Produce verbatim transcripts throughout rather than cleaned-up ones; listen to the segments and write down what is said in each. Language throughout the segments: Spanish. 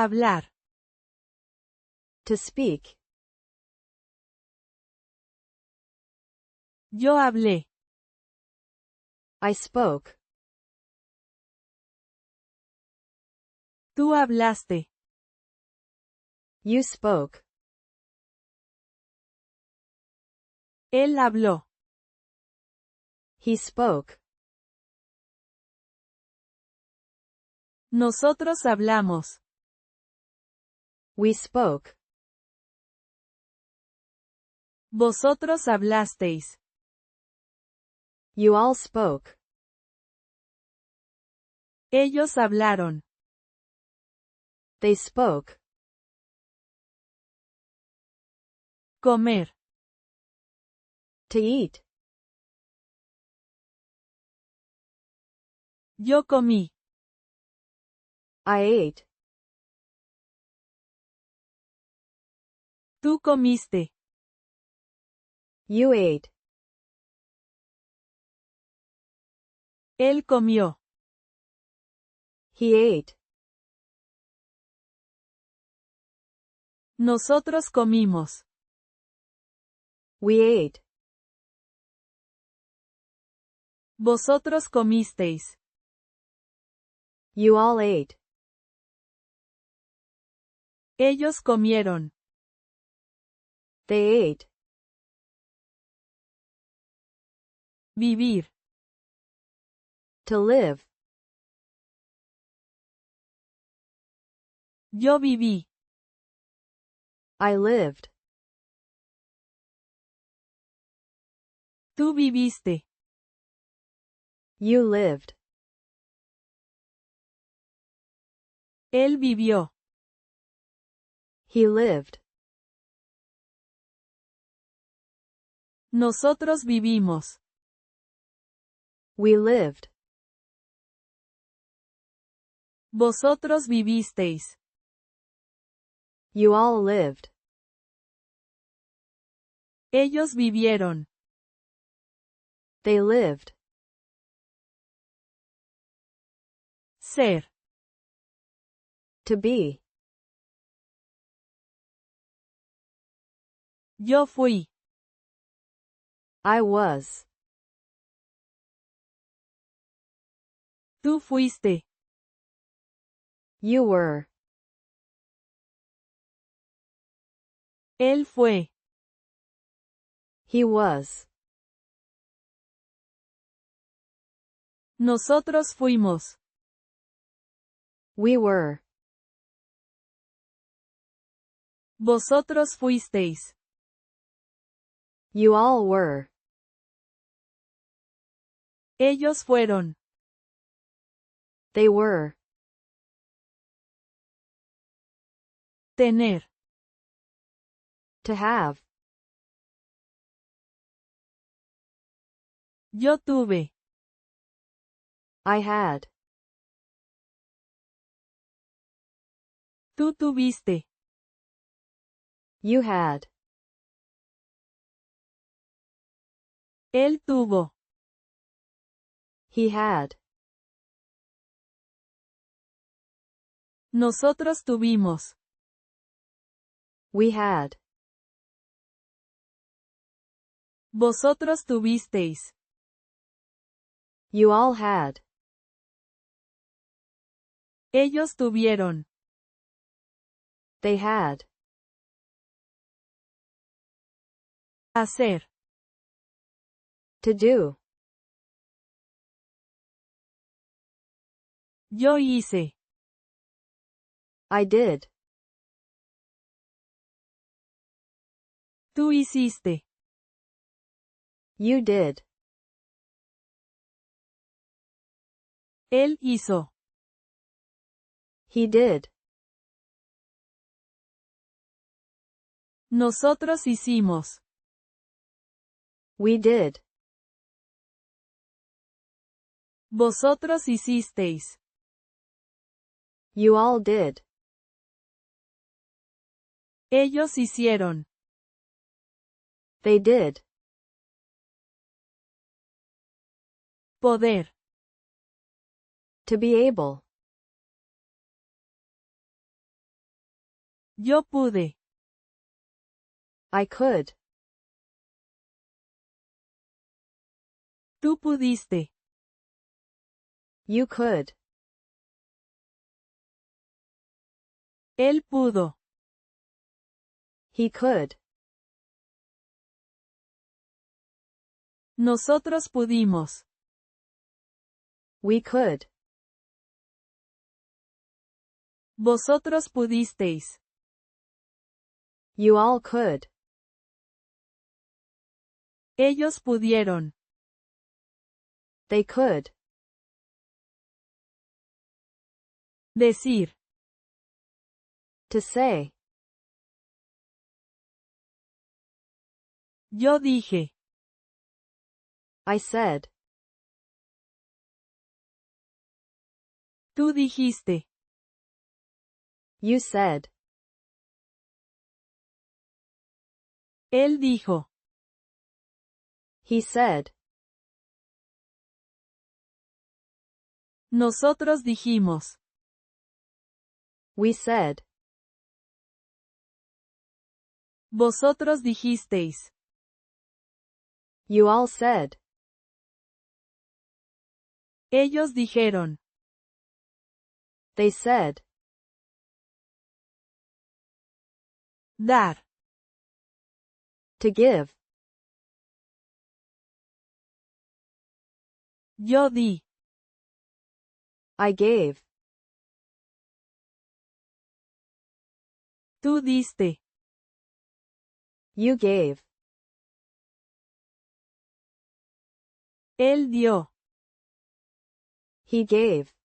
Hablar. To speak. Yo hablé. I spoke. Tú hablaste. You spoke. Él habló. He spoke. Nosotros hablamos. We spoke. Vosotros hablasteis. You all spoke. Ellos hablaron. They spoke. Comer. To eat. Yo comí. I ate. Tú comiste. You ate. Él comió. He ate. Nosotros comimos. We ate. Vosotros comisteis. You all ate. Ellos comieron. They ate. Vivir. To live. Yo viví. I lived. Tú viviste. You lived. Él vivió. He lived. Nosotros vivimos. We lived. Vosotros vivisteis. You all lived. Ellos vivieron. They lived. Ser. To be. Yo fui. I was. Tú fuiste. You were. Él fue. He was. Nosotros fuimos. We were. Vosotros fuisteis. You all were. Ellos fueron. They were. Tener. To have. Yo tuve. I had. Tú tuviste. You had. Él tuvo. He had. Nosotros tuvimos. We had. Vosotros tuvisteis. You all had. Ellos tuvieron. They had. Hacer. To do. Yo hice. I did. Tú hiciste. You did. Él hizo. He did. Nosotros hicimos. We did. Vosotros hicisteis. You all did. Ellos hicieron. They did. Poder. To be able. Yo pude. I could. Tú pudiste. You could. Él pudo. He could. Nosotros pudimos. We could. Vosotros pudisteis. You all could. Ellos pudieron. They could. Decir. To say. Yo dije. I said. Tú dijiste. You said. Él dijo. He said. Nosotros dijimos. We said. Vosotros dijisteis. You all said. Ellos dijeron. They said. Dar. To give. Yo di. I gave. Tú diste. You gave. Él dio. He gave.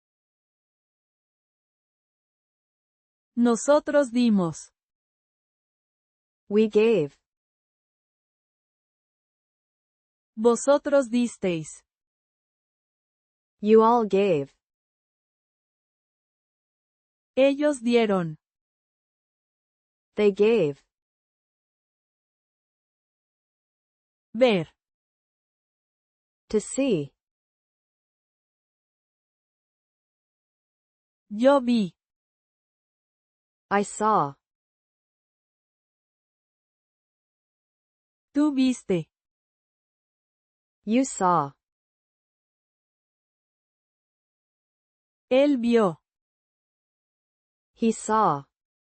Nosotros dimos. We gave. Vosotros disteis. You all gave. Ellos dieron. They gave. Ver. To see. Yo vi. I saw. Tú viste. You saw. Él vio. He saw.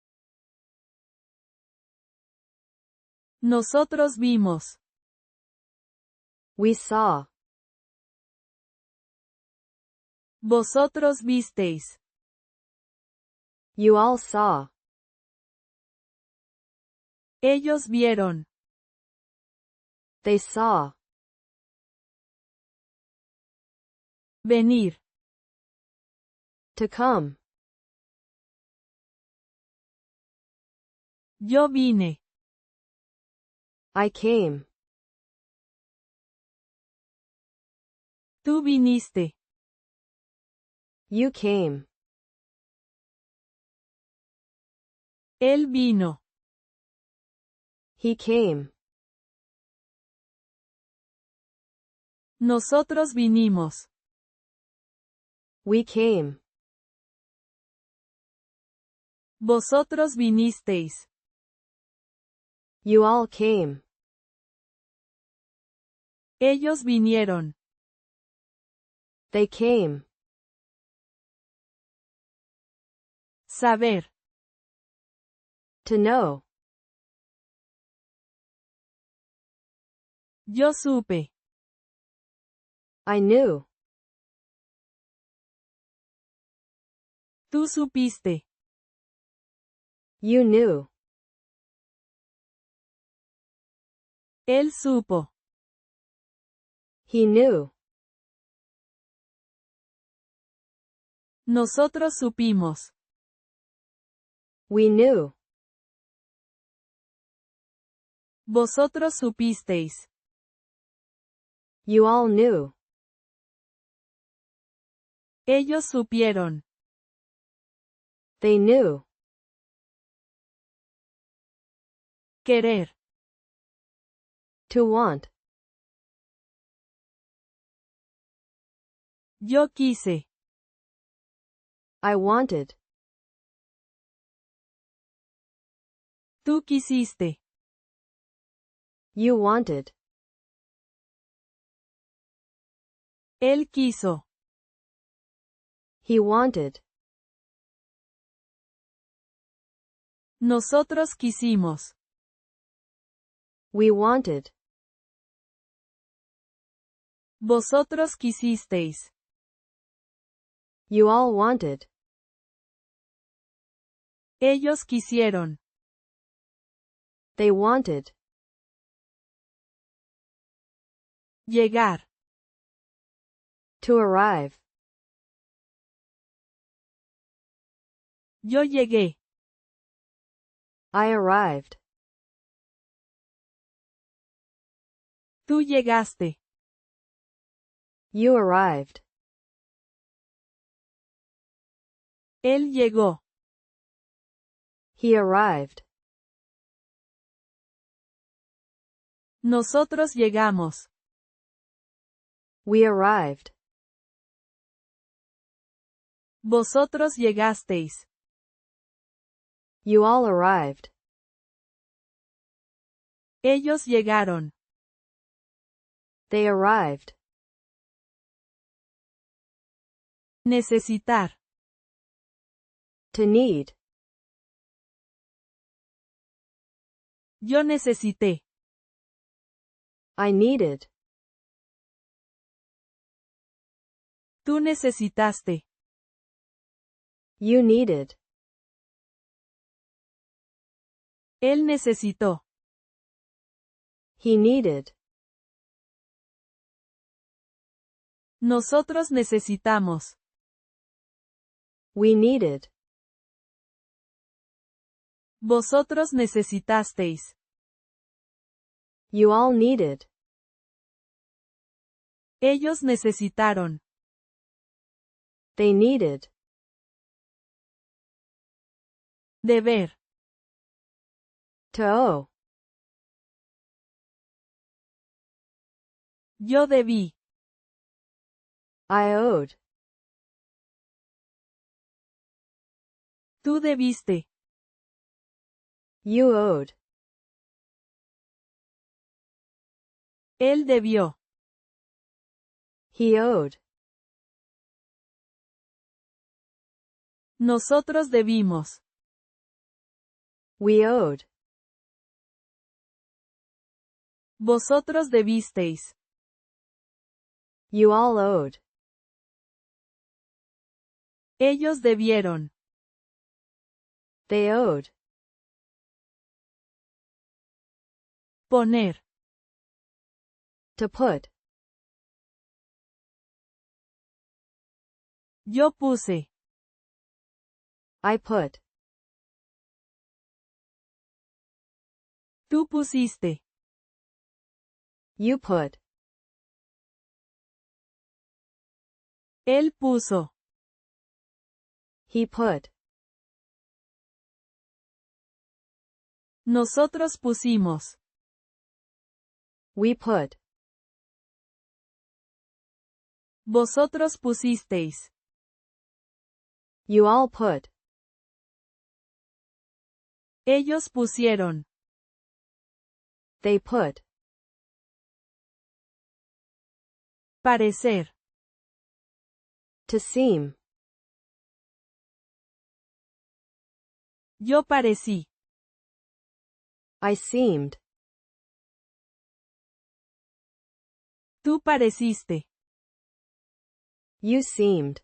Nosotros vimos. We saw. Vosotros visteis. You all saw. Ellos vieron. They saw. Venir. To come. Yo vine. I came. Tú viniste. You came. Él vino. He came. Nosotros vinimos. We came. Vosotros vinisteis. You all came. Ellos vinieron. They came. Saber. To know. Yo supe. I knew. Tú supiste. You knew. Él supo. He knew. Nosotros supimos. We knew. Vosotros supisteis. You all knew. Ellos supieron. They knew. Querer. To want. Yo quise. I wanted. Tú quisiste. You wanted. Él quiso. He wanted. Nosotros quisimos. We wanted. Vosotros quisisteis. You all wanted. Ellos quisieron. They wanted. Llegar. To arrive. Yo llegué. I arrived. Tú llegaste. You arrived. Él llegó. He arrived. Nosotros llegamos. We arrived. Vosotros llegasteis. You all arrived. Ellos llegaron. They arrived. Necesitar. To need. Yo necesité. I needed. Tú necesitaste. You needed. Él necesitó. He needed. Nosotros necesitamos. We needed. Vosotros necesitasteis. You all needed. Ellos necesitaron. They needed. Deber. To owe. Yo debí. I owed. Tú debiste. You owed. Él debió. He owed. Nosotros debimos. We owed. Vosotros debisteis. You all owed. Ellos debieron. They owed. Poner. To put. Yo puse. I put. Tú pusiste. You put. Él puso. He put. Nosotros pusimos. We put. Vosotros pusisteis. You all put. Ellos pusieron. They put. Parecer. To seem. Yo parecí. I seemed. Tú pareciste. You seemed.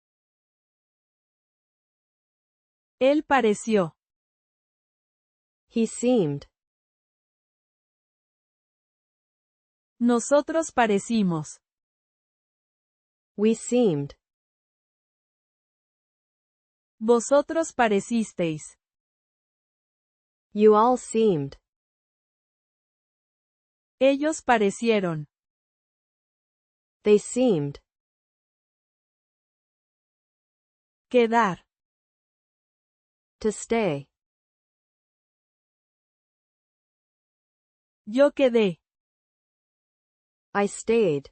Él pareció. He seemed. Nosotros parecimos. We seemed. Vosotros parecisteis. You all seemed. Ellos parecieron. They seemed. Quedar. To stay. Yo quedé. I stayed.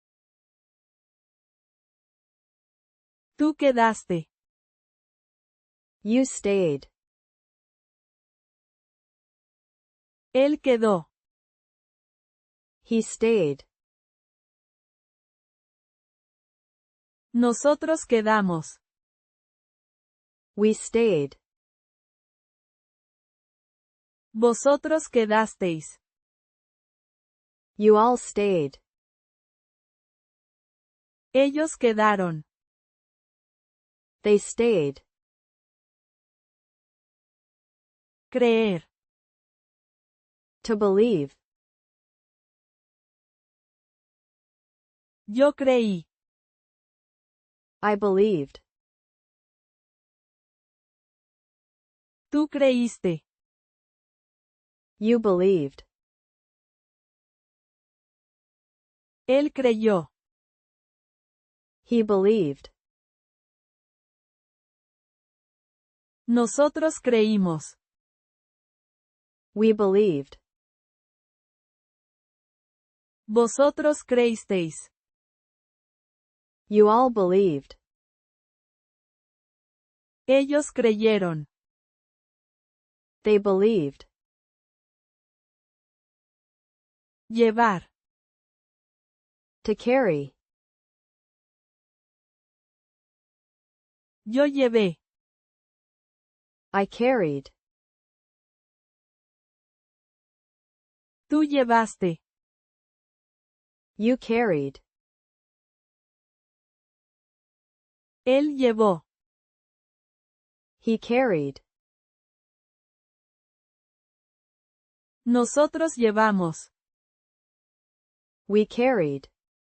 Tú quedaste. You stayed. Él quedó. He stayed. Nosotros quedamos. We stayed. Vosotros quedasteis. You all stayed. Ellos quedaron. They stayed. Creer. To believe. Yo creí. I believed. Tú creíste. You believed. Él creyó. He believed. Nosotros creímos. We believed. Vosotros creísteis. You all believed. Ellos creyeron. They believed. Llevar. To carry. Yo llevé. I carried. Tú llevaste. You carried. Él llevó. He carried. Nosotros llevamos. We carried.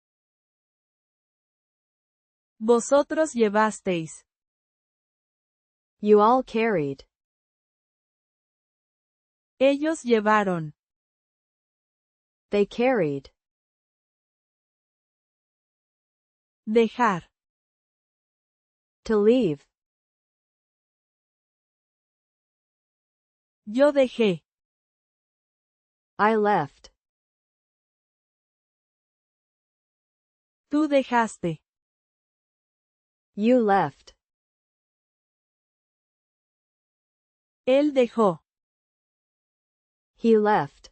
Vosotros llevasteis. You all carried. Ellos llevaron. They carried. Dejar. To leave. Yo dejé. I left. Tú dejaste. You left. Él dejó. He left.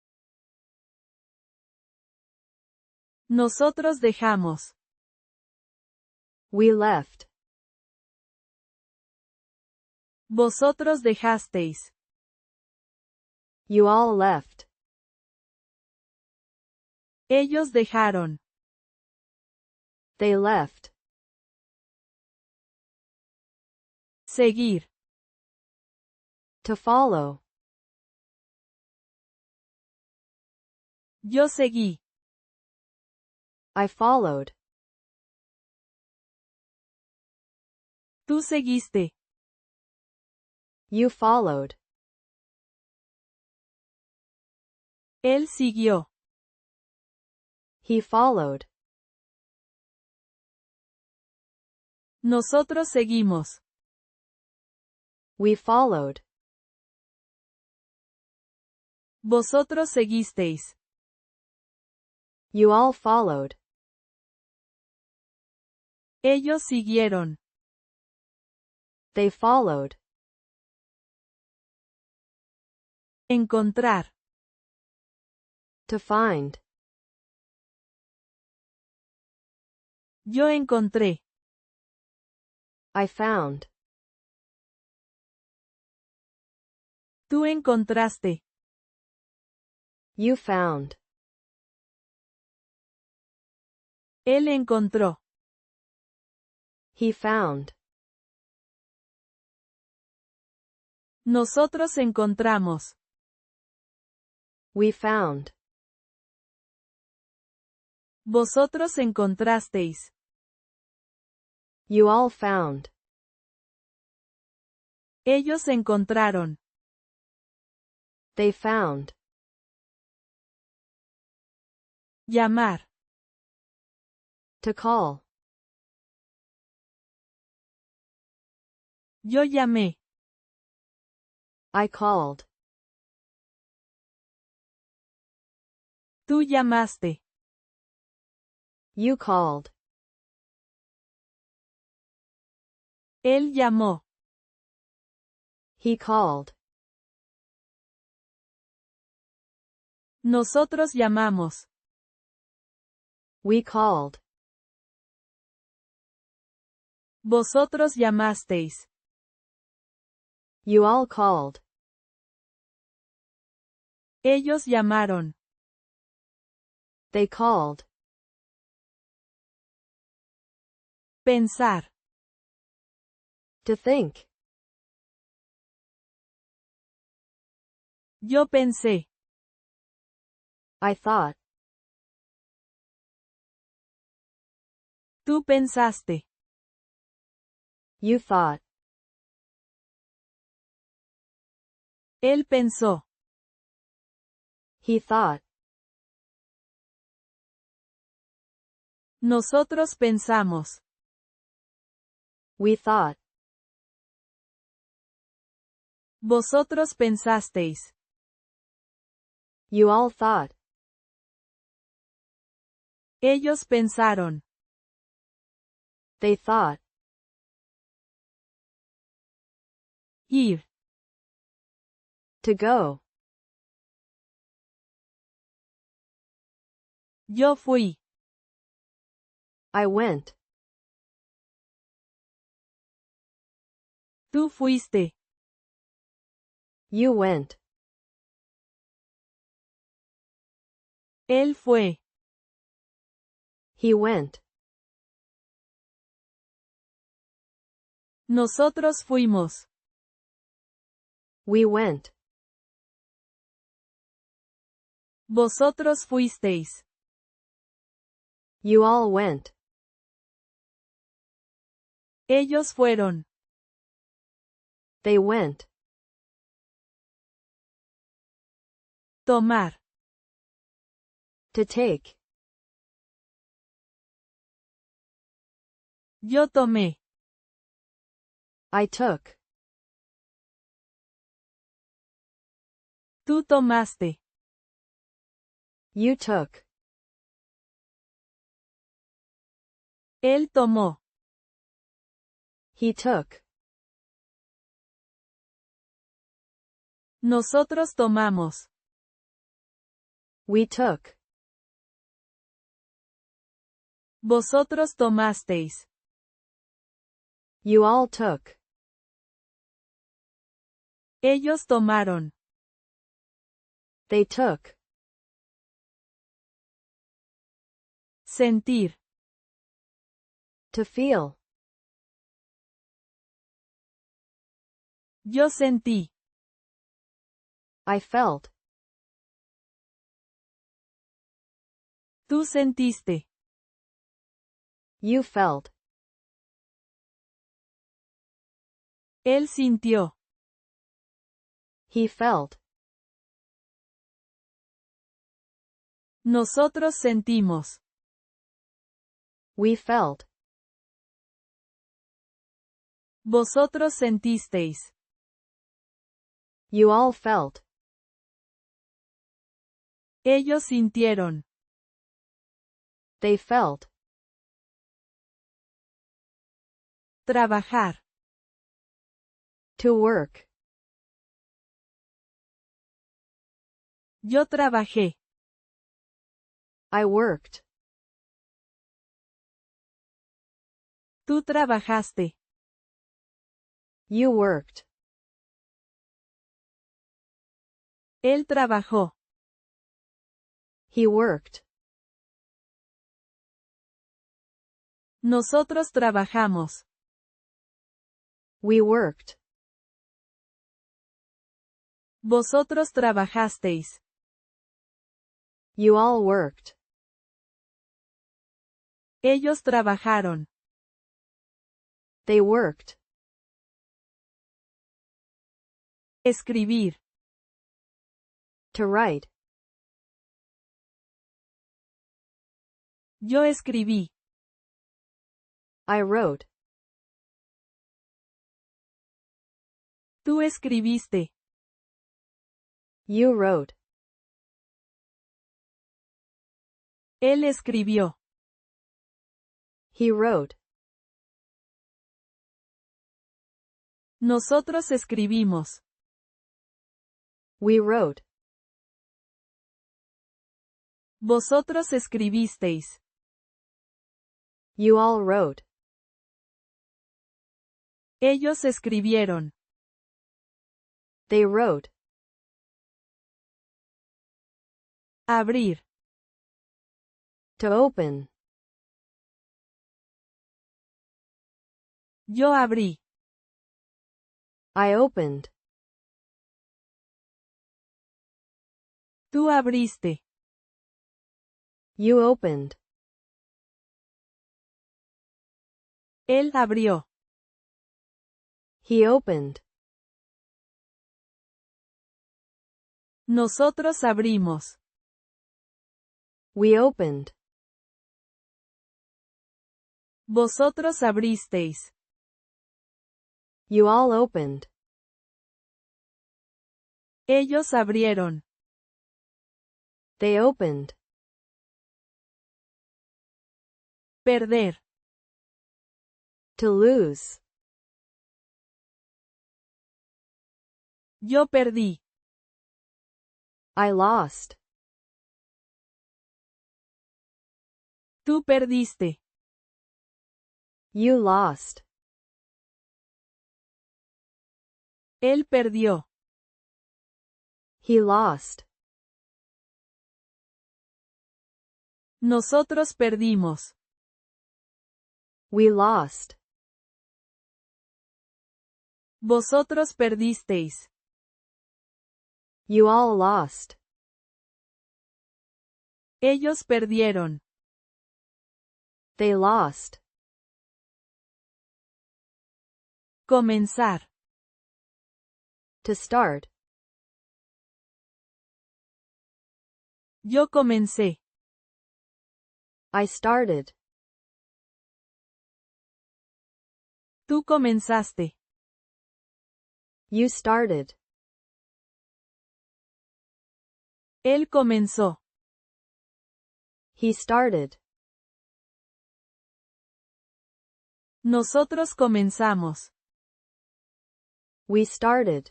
Nosotros dejamos. We left. Vosotros dejasteis. You all left. Ellos dejaron. They left. Seguir. To follow. Yo seguí. I followed. Tú seguiste. You followed. Él siguió. He followed. Nosotros seguimos. We followed. Vosotros seguisteis. You all followed. Ellos siguieron. They followed. Encontrar. To find. Yo encontré. I found. Tú encontraste. You found. Él encontró. He found. Nosotros encontramos. We found. Vosotros encontrasteis. You all found. Ellos encontraron. They found. Llamar. To call. Yo llamé. I called. Tú llamaste. You called. Él llamó. He called. Nosotros llamamos. We called. Vosotros llamasteis. You all called. Ellos llamaron. They called. Pensar. To think. Yo pensé. I thought. Tú pensaste. You thought. Él pensó. He thought. Nosotros pensamos. We thought. Vosotros pensasteis. You all thought. Ellos pensaron. They thought. Ir. To go. Yo fui. I went. Tú fuiste. You went. Él fue. He went. Nosotros fuimos. We went. Vosotros fuisteis. You all went. Ellos fueron. They went. Tomar. To take. Yo tomé. I took. Tú tomaste. You took. Él tomó. He took. Nosotros tomamos. We took. Vosotros tomasteis. You all took. Ellos tomaron. They took. Sentir. To feel. Yo sentí. I felt. Tú sentiste. You felt. Él sintió. He felt. Nosotros sentimos. We felt. Vosotros sentisteis. You all felt. Ellos sintieron. They felt. Trabajar. To work. Yo trabajé. I worked. Tú trabajaste. You worked. Él trabajó. He worked. Nosotros trabajamos. We worked. Vosotros trabajasteis. You all worked. Ellos trabajaron. They worked. Escribir. To write. Yo escribí. I wrote. Tú escribiste. You wrote. Él escribió. He wrote. Nosotros escribimos. We wrote. Vosotros escribisteis. You all wrote. Ellos escribieron. They wrote. Abrir. To open. Yo abrí. I opened. Tú abriste. You opened. Él abrió. He opened. Nosotros abrimos. We opened. Vosotros abristeis. You all opened. Ellos abrieron. They opened. Perder. To lose. Yo perdí. I lost. Tú perdiste. You lost. Él perdió. He lost. Nosotros perdimos. We lost. Vosotros perdisteis. You all lost. Ellos perdieron. They lost. Comenzar. To start. Yo comencé. I started. Tú comenzaste. You started. Él comenzó. He started. Nosotros comenzamos. We started.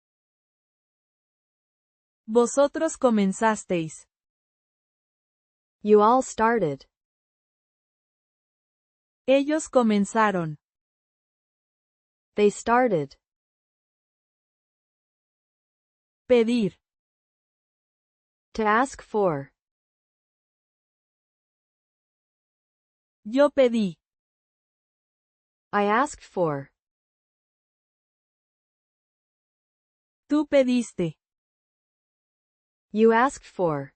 Vosotros comenzasteis. You all started. Ellos comenzaron. They started. Pedir. To ask for. Yo pedí. I asked for. Tú pediste. You asked for.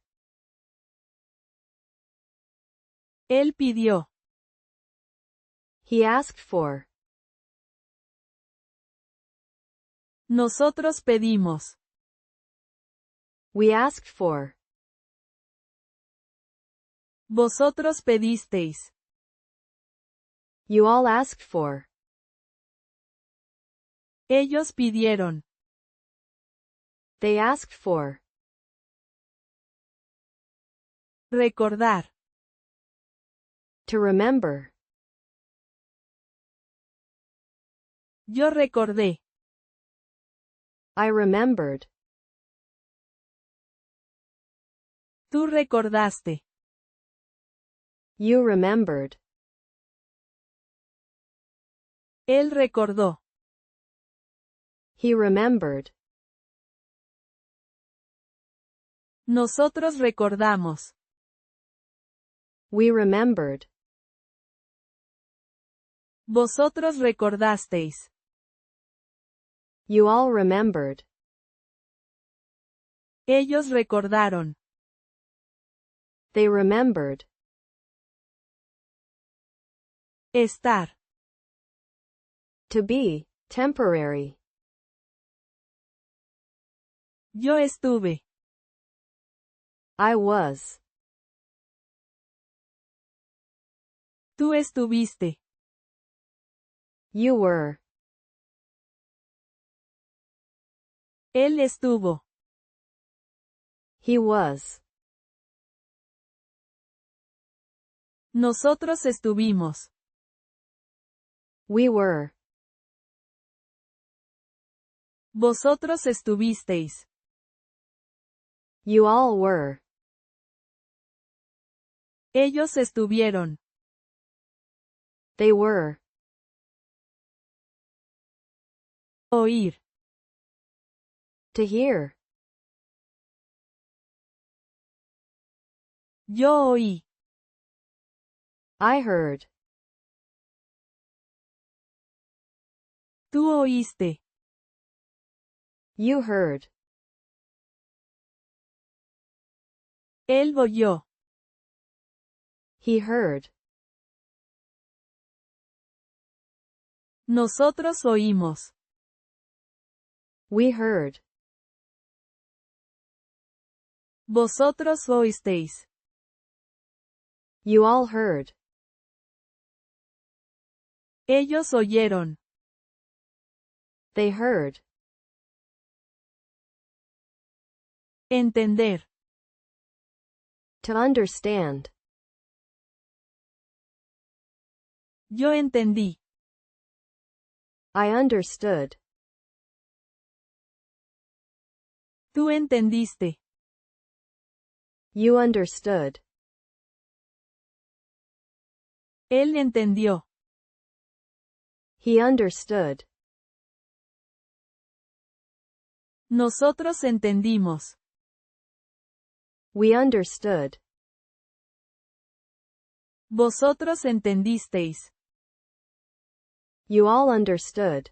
Él pidió. He asked for. Nosotros pedimos. We asked for. Vosotros pedisteis. You all asked for. Ellos pidieron. They asked for. Recordar. To remember. Yo recordé. I remembered. Tú recordaste. You remembered. Él recordó. He remembered. Nosotros recordamos. We remembered. Vosotros recordasteis. You all remembered. Ellos recordaron. They remembered. Estar. To be, temporary. Yo estuve. I was. Tú estuviste. You were. Él estuvo. He was. Nosotros estuvimos. We were. Vosotros estuvisteis. You all were. Ellos estuvieron. They were. Oír. To hear. Yo oí. I heard. Tú oíste. You heard. Él oyó. He heard. Nosotros oímos. We heard. Vosotros oísteis. You all heard. Ellos oyeron. They heard. Entender. To understand. Yo entendí. I understood. Tú entendiste. You understood. Él entendió. He understood. Nosotros entendimos. We understood. Vosotros entendisteis. You all understood.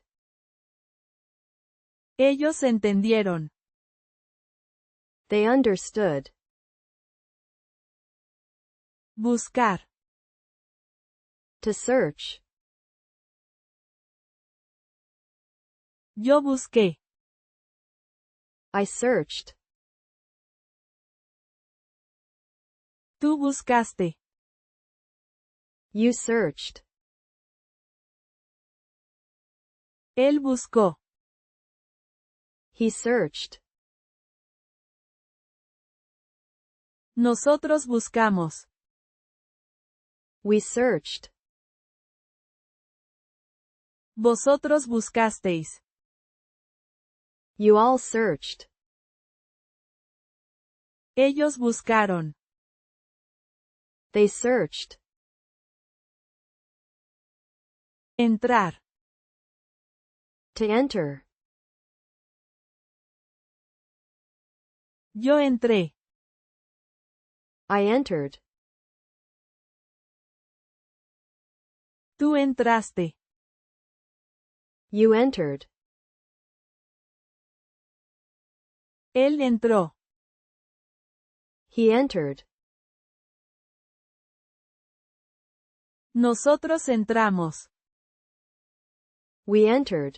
Ellos entendieron. They understood. Buscar. To search. Yo busqué. I searched. Tú buscaste. You searched. Él buscó. He searched. Nosotros buscamos. We searched. Vosotros buscasteis. You all searched. Ellos buscaron. They searched. Entrar. To enter. Yo entré. I entered. Tú entraste. You entered. Él entró. He entered. Nosotros entramos. We entered.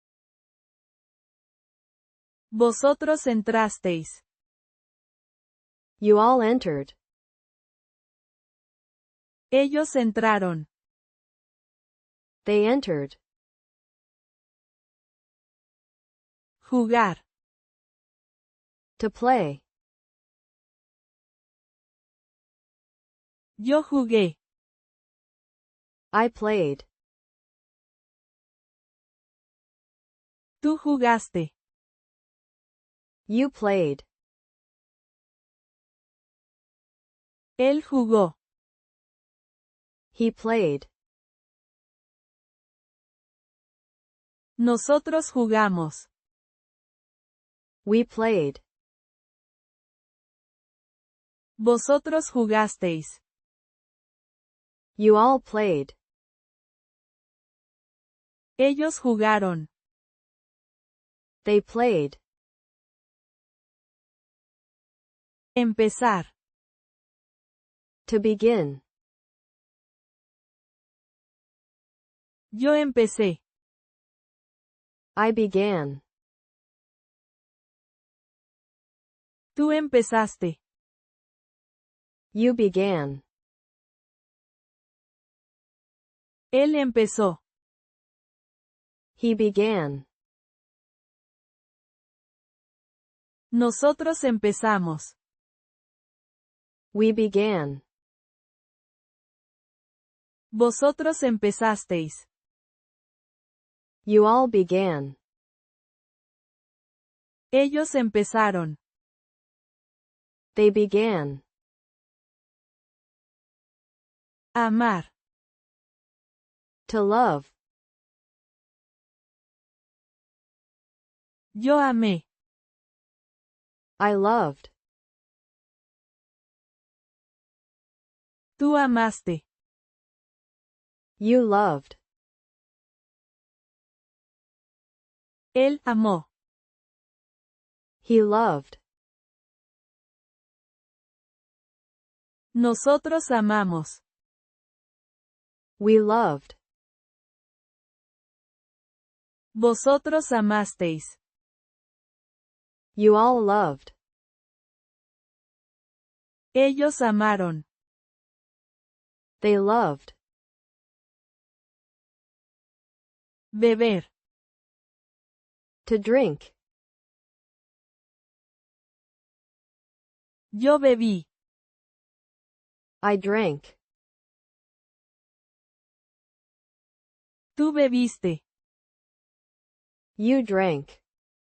Vosotros entrasteis. You all entered. Ellos entraron. They entered. Jugar. To play. Yo jugué. I played. Tú jugaste. You played. Él jugó. He played. Nosotros jugamos. We played. Vosotros jugasteis. You all played. Ellos jugaron. They played. Empezar. To begin. Yo empecé. I began. Tú empezaste. You began. Él empezó. He began. Nosotros empezamos. We began. Vosotros empezasteis. You all began. Ellos empezaron. They began. Amar. To love. Yo amé. I loved. Tú amaste. You loved. Él amó. He loved. Nosotros amamos. We loved. Vosotros amasteis. You all loved. Ellos amaron. They loved. Beber. To drink. Yo bebí. I drank. Tú bebiste. You drank.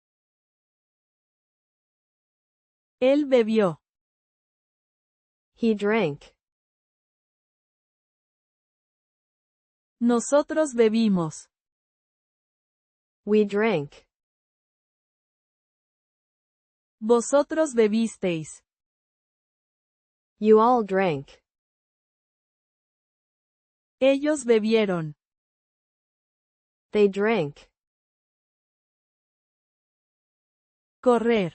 Él bebió. He drank. Nosotros bebimos. We drank. Vosotros bebisteis. You all drank. Ellos bebieron. They drank. Correr.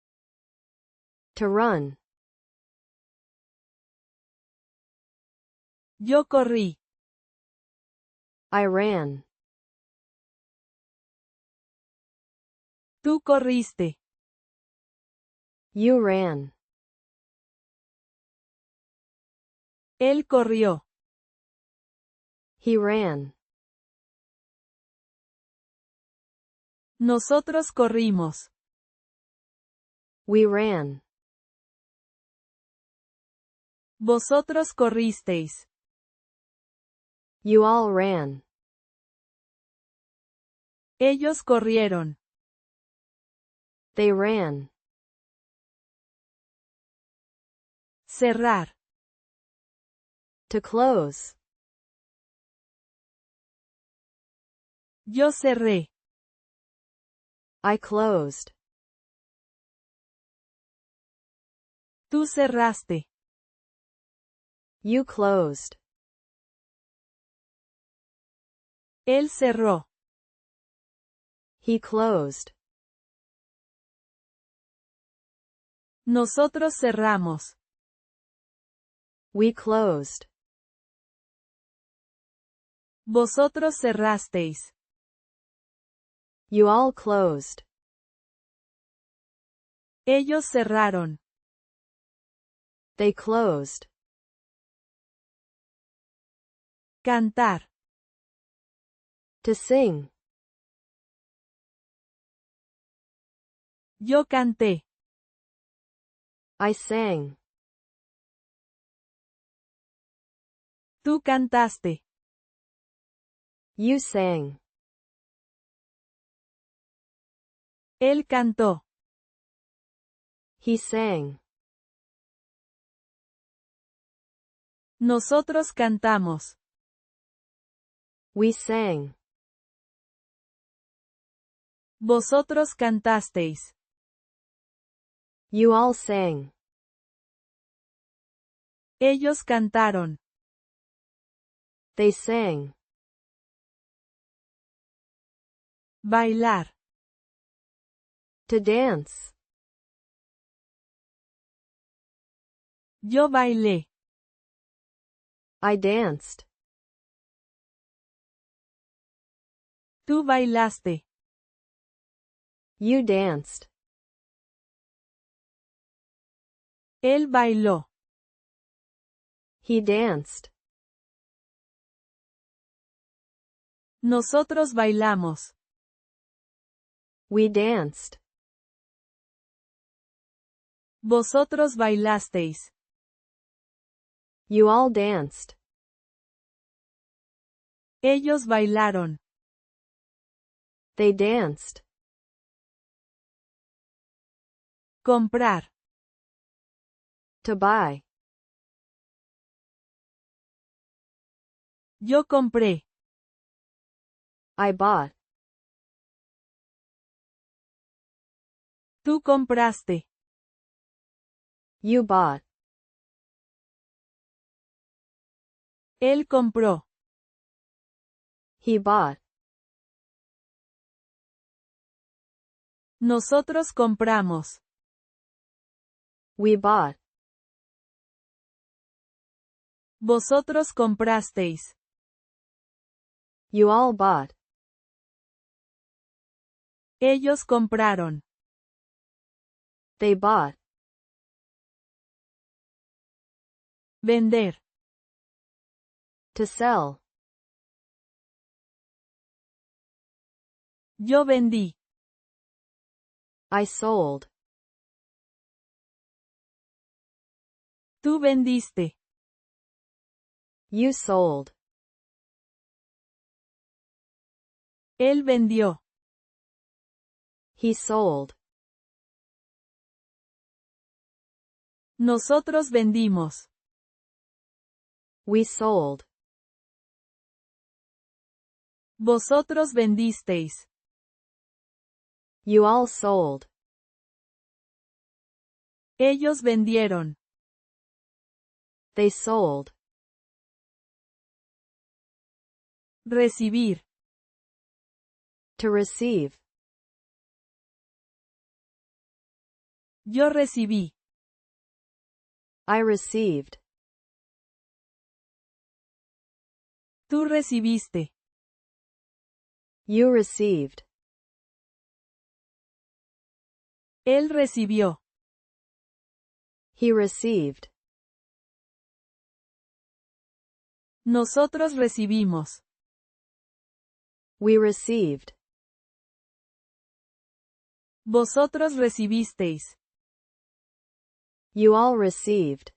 To run. Yo corrí. I ran. Tú corriste. You ran. Él corrió. He ran. Nosotros corrimos. We ran. Vosotros corristeis. You all ran. Ellos corrieron. They ran. Cerrar. To close. Yo cerré. I closed. Tú cerraste. You closed. Él cerró. He closed. Nosotros cerramos. We closed. Vosotros cerrasteis. You all closed. Ellos cerraron. They closed. Cantar. To sing. Yo canté. I sang. Tú cantaste. You sang. Él cantó. He sang. Nosotros cantamos. We sang. Vosotros cantasteis. You all sang. Ellos cantaron. They sang. Bailar. To dance. Yo bailé. I danced. Tú bailaste. You danced. Él bailó. He danced. Nosotros bailamos. We danced. Vosotros bailasteis. You all danced. Ellos bailaron. They danced. Comprar. To buy. Yo compré. I bought. Tú compraste. You bought. Él compró. He bought. Nosotros compramos. We bought. Vosotros comprasteis. You all bought. Ellos compraron. They bought. Vender. To sell. Yo vendí. I sold. Tú vendiste. You sold. Él vendió. He sold. Nosotros vendimos. We sold. Vosotros vendisteis. You all sold. Ellos vendieron. They sold. Recibir. To receive. Yo recibí. I received. Tú recibiste. You received. Él recibió. He received. Nosotros recibimos. We received. Vosotros recibisteis. You all received.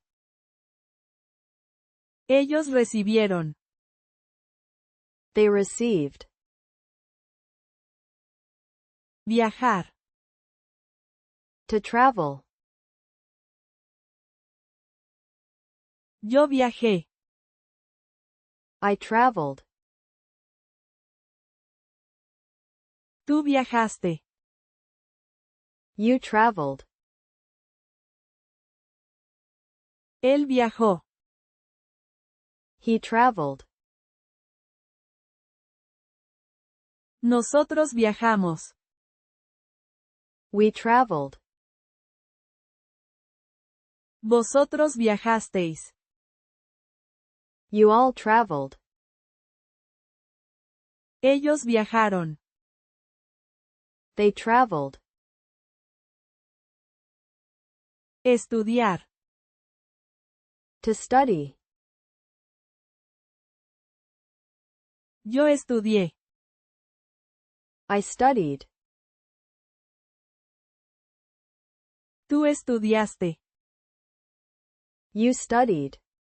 Ellos recibieron. They received. Viajar. To travel. Yo viajé. I traveled. Tú viajaste. You traveled. Él viajó. He traveled. Nosotros viajamos. We traveled. Vosotros viajasteis. You all traveled. Ellos viajaron. They traveled. Estudiar. To study. Yo estudié. I studied. Tú estudiaste. You studied.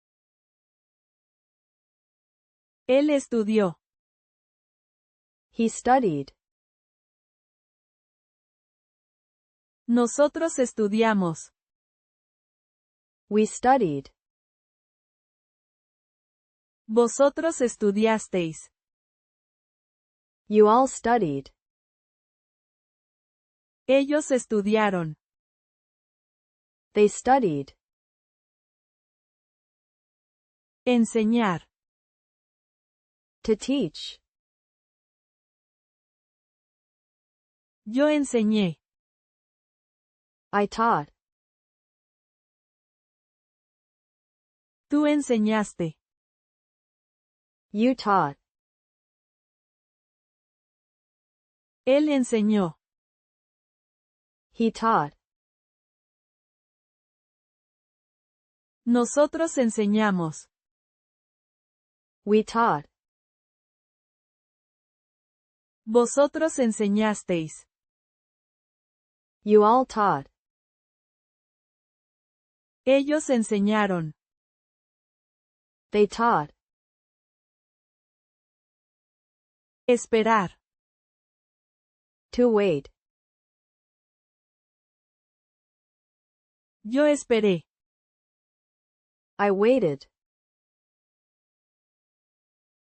Él estudió. He studied. Nosotros estudiamos. We studied. Vosotros estudiasteis. You all studied. Ellos estudiaron. They studied. Enseñar. To teach. Yo enseñé. I taught. Tú enseñaste. You taught. Él enseñó. He taught. Nosotros enseñamos. We taught. Vosotros enseñasteis. You all taught. Ellos enseñaron. They taught. Esperar. To wait. Yo esperé. I waited.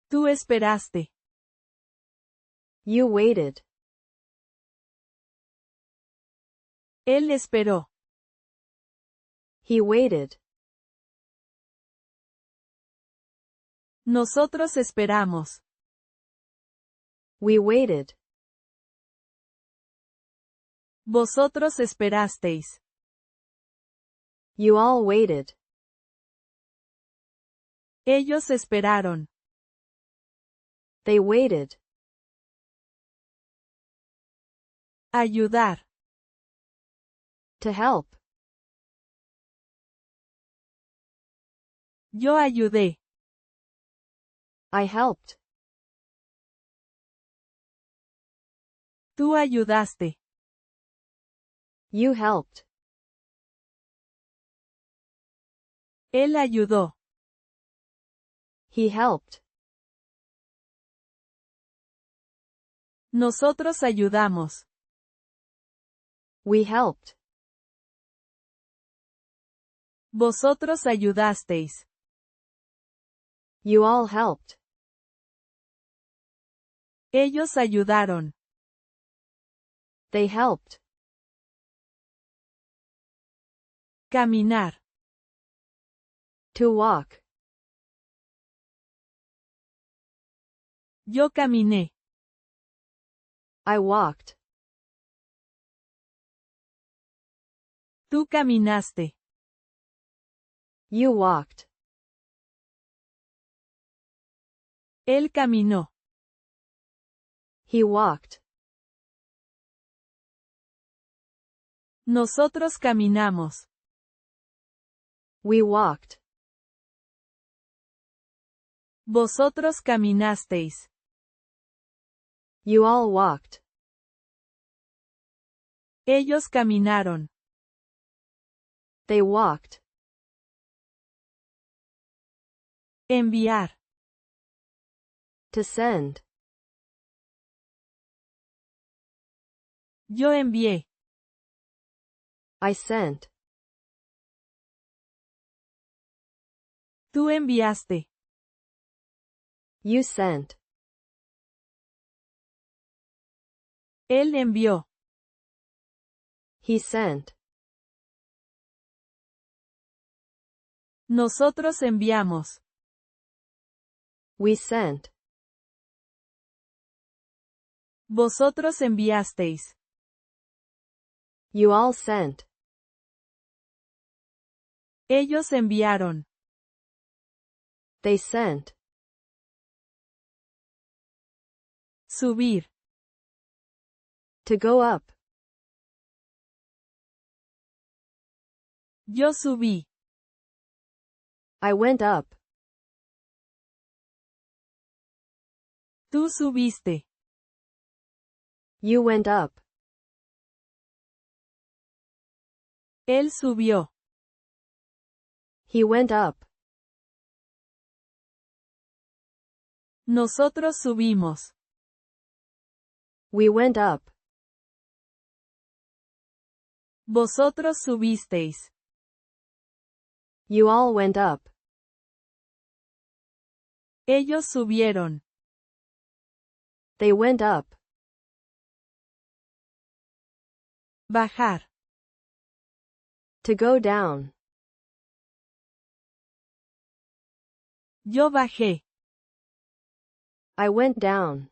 Tú esperaste. You waited. Él esperó. He waited. Nosotros esperamos. We waited. Vosotros esperasteis. You all waited. Ellos esperaron. They waited. Ayudar. To help. Yo ayudé. I helped. Tú ayudaste. You helped. Él ayudó. He helped. Nosotros ayudamos. We helped. Vosotros ayudasteis. You all helped. Ellos ayudaron. They helped. Caminar. To walk. Yo caminé. I walked. Tú caminaste. You walked. Él caminó. He walked. Nosotros caminamos. We walked. Vosotros caminasteis. You all walked. Ellos caminaron. They walked. Enviar. To send. Yo envié. I sent. Tú enviaste. You sent. Él envió. He sent. Nosotros enviamos. We sent. Vosotros enviasteis. You all sent. Ellos enviaron. They sent. Subir. To go up. Yo subí. I went up. Tú subiste. You went up. Él subió. He went up. Nosotros subimos. We went up. Vosotros subisteis. You all went up. Ellos subieron. They went up. Bajar. To go down. Yo bajé. I went down.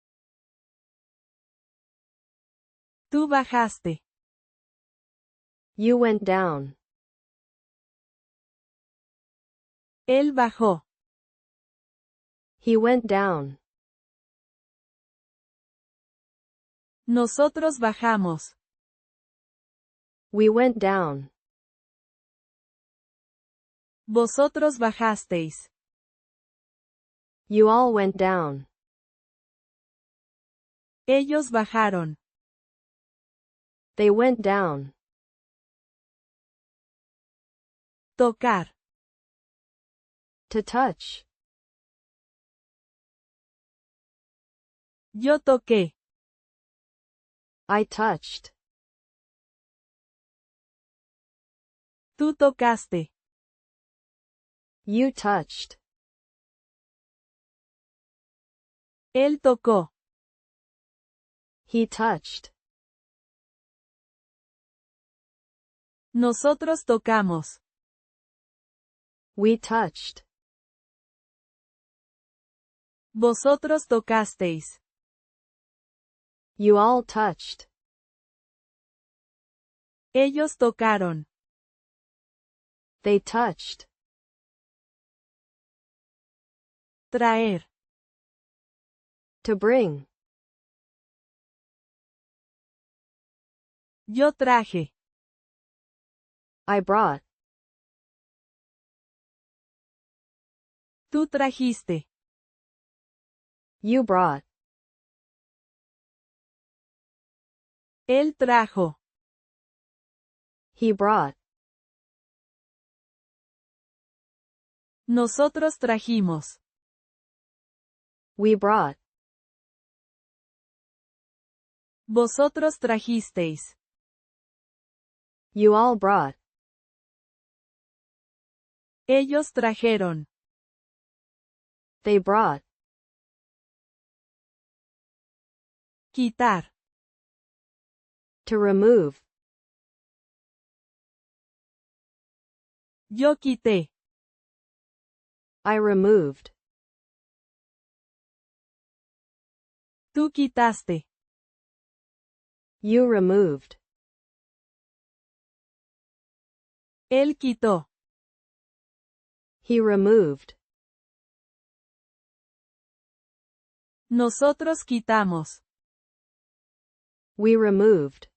Tú bajaste. You went down. Él bajó. He went down. Nosotros bajamos. We went down. Vosotros bajasteis. You all went down. Ellos bajaron. They went down. Tocar. To touch. Yo toqué. I touched. Tú tocaste. You touched. Él tocó. He touched. Nosotros tocamos. We touched. Vosotros tocasteis. You all touched. Ellos tocaron. They touched. Traer. To bring. Yo traje. I brought. Tú trajiste. You brought. Él trajo. He brought. Nosotros trajimos. We brought. Vosotros trajisteis. You all brought. Ellos trajeron. They brought. Quitar. To remove. Yo quité. I removed. Tú quitaste. You removed. Él quitó. He removed. Nosotros quitamos. We removed.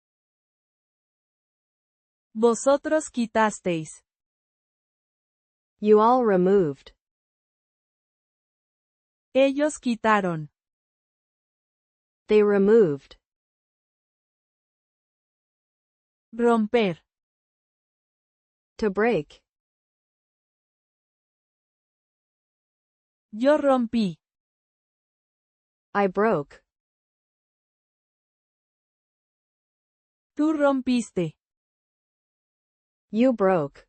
Vosotros quitasteis. You all removed. Ellos quitaron. They removed. Romper. To break. Yo rompí. I broke. Tú rompiste. You broke.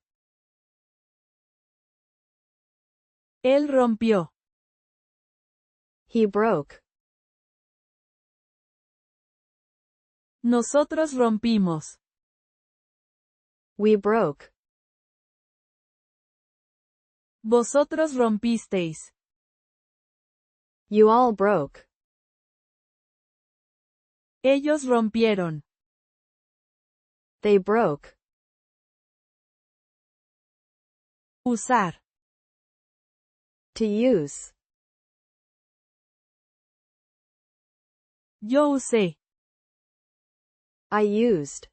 Él rompió. He broke. Nosotros rompimos. We broke. Vosotros rompisteis. You all broke. Ellos rompieron. They broke. Usar. To use. Yo usé. I used.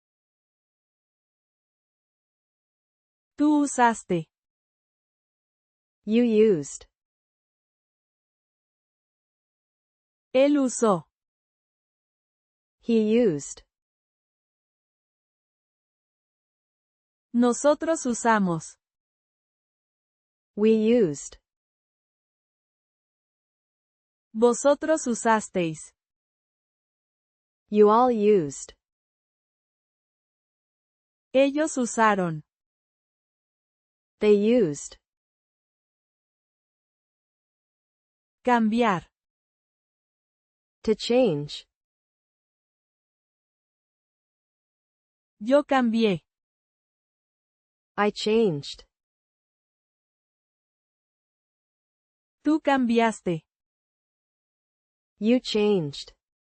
Tú usaste. You used. Él usó. He used. Nosotros usamos. We used. Vosotros usasteis. You all used. Ellos usaron. They used. Cambiar. To change. Yo cambié. I changed. Tú cambiaste. You changed.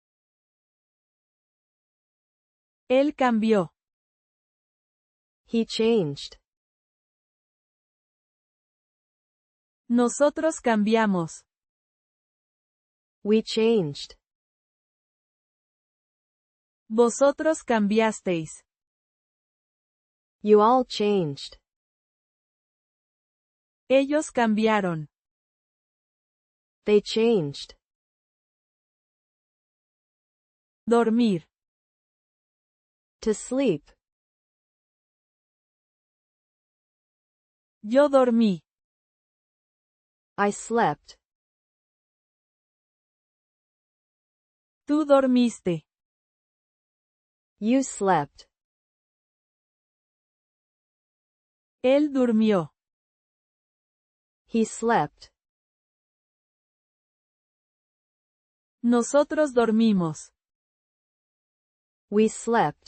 Él cambió. He changed. Nosotros cambiamos. We changed. Vosotros cambiasteis. You all changed. Ellos cambiaron. They changed. Dormir. To sleep. Yo dormí. I slept. Tú dormiste. You slept. Él durmió. He slept. Nosotros dormimos. We slept.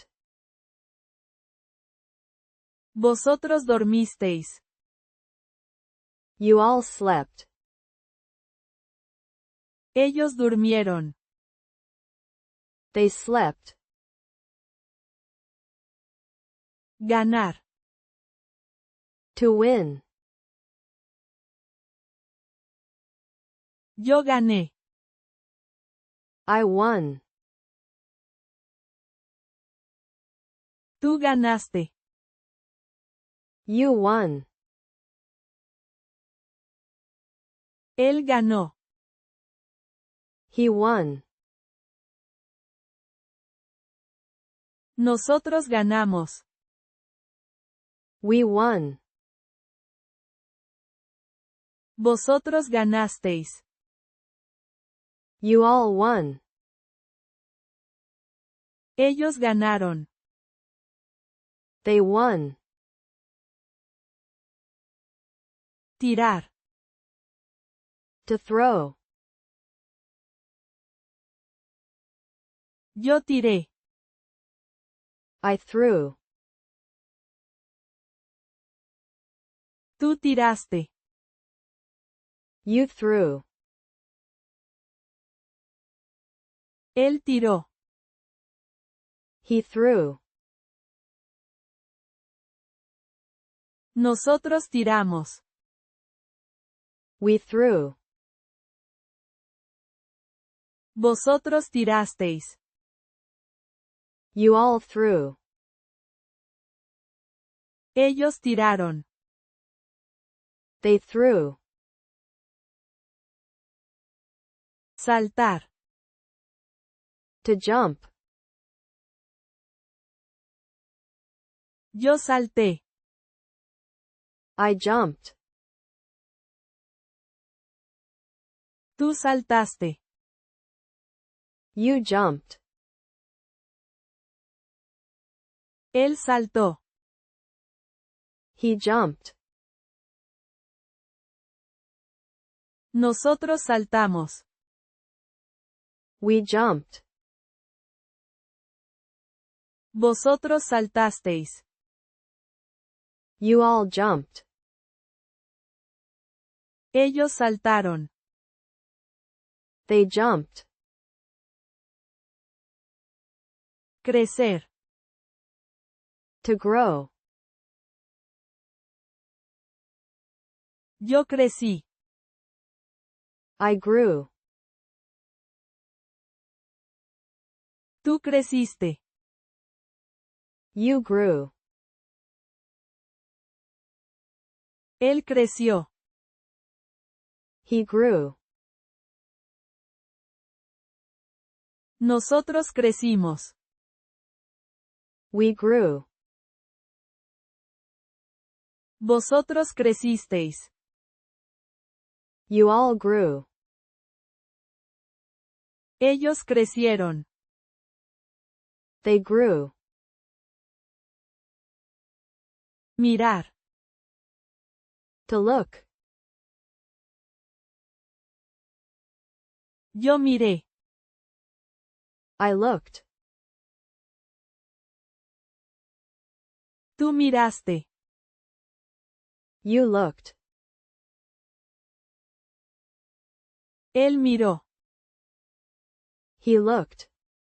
Vosotros dormisteis. You all slept. Ellos durmieron. They slept. Ganar. To win. Yo gané. I won. Tú ganaste. You won. Él ganó. He won. Nosotros ganamos. We won. Vosotros ganasteis. You all won. Ellos ganaron. They won. Tirar. To throw. Yo tiré. I threw. Tú tiraste. You threw. Él tiró. He threw. Nosotros tiramos. We threw. Vosotros tirasteis. You all threw. Ellos tiraron. They threw. Saltar. To jump. Yo salté. I jumped. Tú saltaste. You jumped. Él saltó. He jumped. Nosotros saltamos. We jumped. Vosotros saltasteis. You all jumped. Ellos saltaron. They jumped. Crecer. To grow. Yo crecí. I grew. Tú creciste. You grew. Él creció. He grew. Nosotros crecimos. We grew. Vosotros crecisteis. You all grew. Ellos crecieron. They grew. Mirar. To look. Yo miré. I looked. Tú miraste. You looked. Él miró. He looked.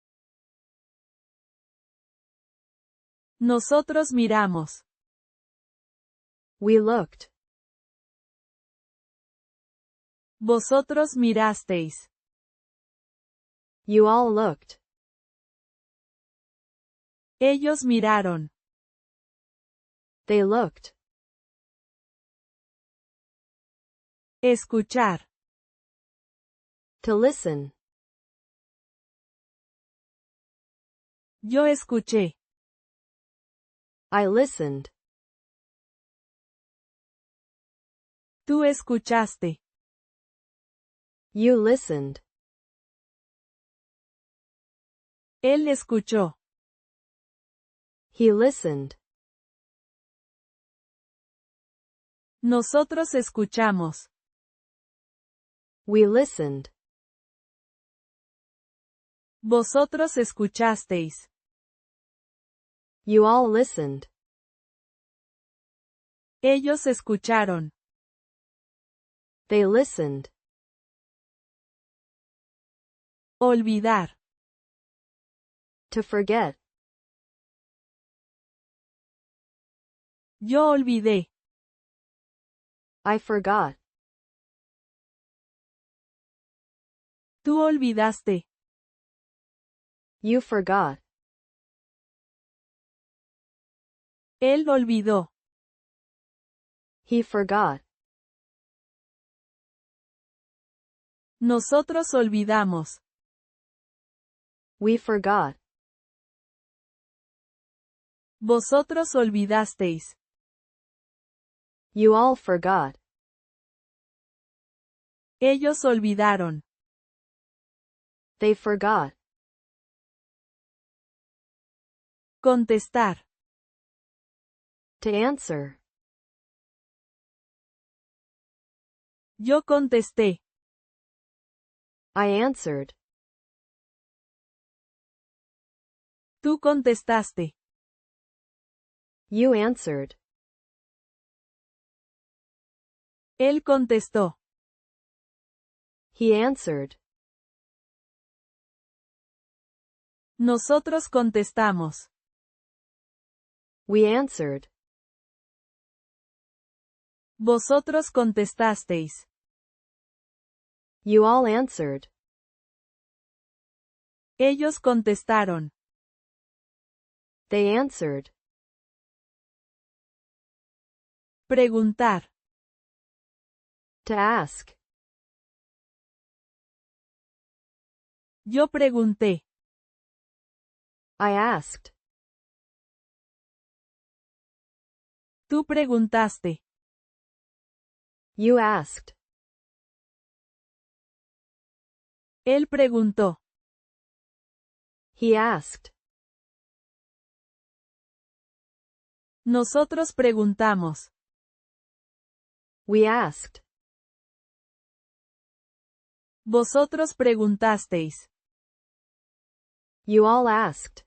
Nosotros miramos. We looked. Vosotros mirasteis. You all looked. Ellos miraron. They looked. Escuchar. To listen. Yo escuché. I listened. Tú escuchaste. You listened. Él escuchó. He listened. Nosotros escuchamos. We listened. Vosotros escuchasteis. You all listened. Ellos escucharon. They listened. Olvidar. To forget. Yo olvidé. I forgot. Tú olvidaste. You forgot. Él olvidó. He forgot. Nosotros olvidamos. We forgot. Vosotros olvidasteis. You all forgot. Ellos olvidaron. They forgot. Contestar. To answer. Yo contesté. I answered. Tú contestaste. You answered. Él contestó. He answered. Nosotros contestamos. We answered. Vosotros contestasteis. You all answered. Ellos contestaron. They answered. Preguntar. To ask. Yo pregunté. I asked. Tú preguntaste. You asked. Él preguntó. He asked. Nosotros preguntamos. We asked. Vosotros preguntasteis. You all asked.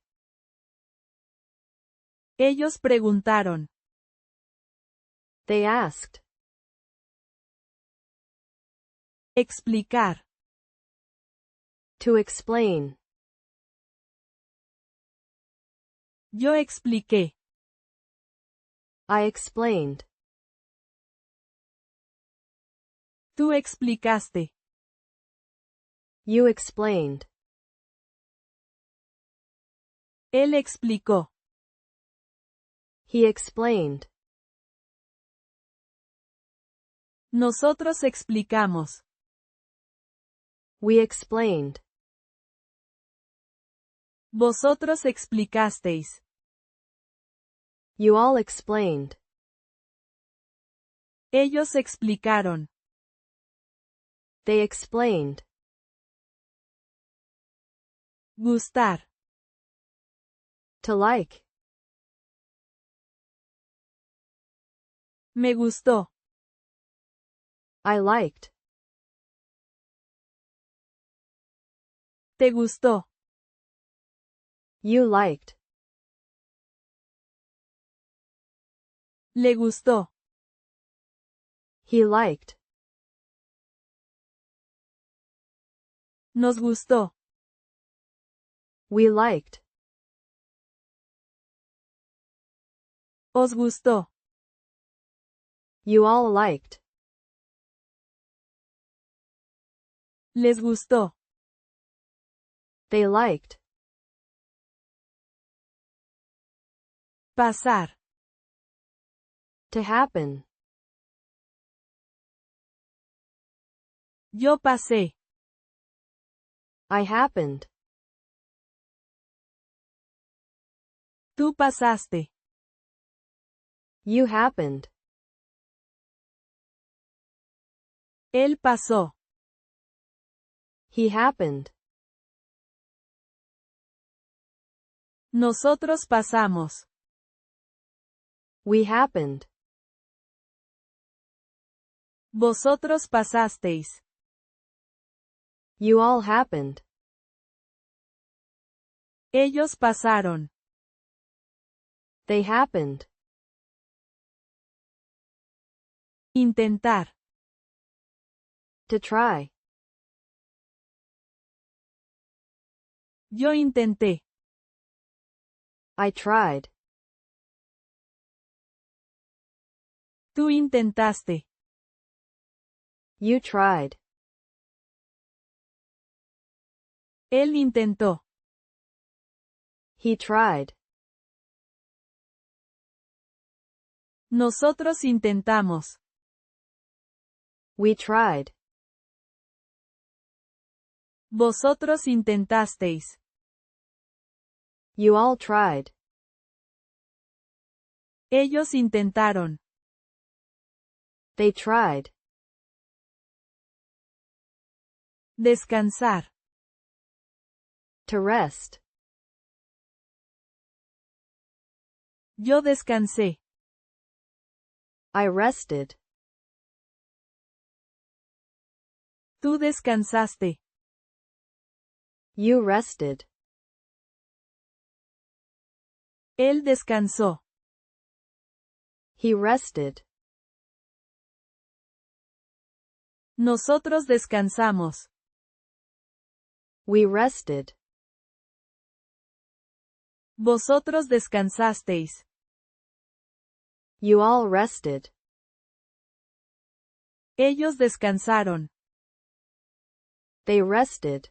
Ellos preguntaron. They asked. Explicar. To explain. Yo expliqué. I explained. Tú explicaste. You explained. Él explicó. He explained. Nosotros explicamos. We explained. Vosotros explicasteis. You all explained. Ellos explicaron. They explained. Gustar. To like. Me gustó. I liked. Te gustó. You liked. Le gustó. He liked. Nos gustó. We liked. Os gustó. You all liked. Les gustó. They liked. Pasar. To happen. Yo pasé. I happened. Tú pasaste. You happened. Él pasó. He happened. Nosotros pasamos. We happened. Vosotros pasasteis. You all happened. Ellos pasaron. They happened. Intentar. To try. Yo intenté. I tried. Tú intentaste. You tried. Él intentó. He tried. Nosotros intentamos. We tried. Vosotros intentasteis. You all tried. Ellos intentaron. They tried. Descansar. To rest. Yo descansé. I rested. Tú descansaste. You rested. Él descansó. He rested. Nosotros descansamos. We rested. Vosotros descansasteis. You all rested. Ellos descansaron. They rested.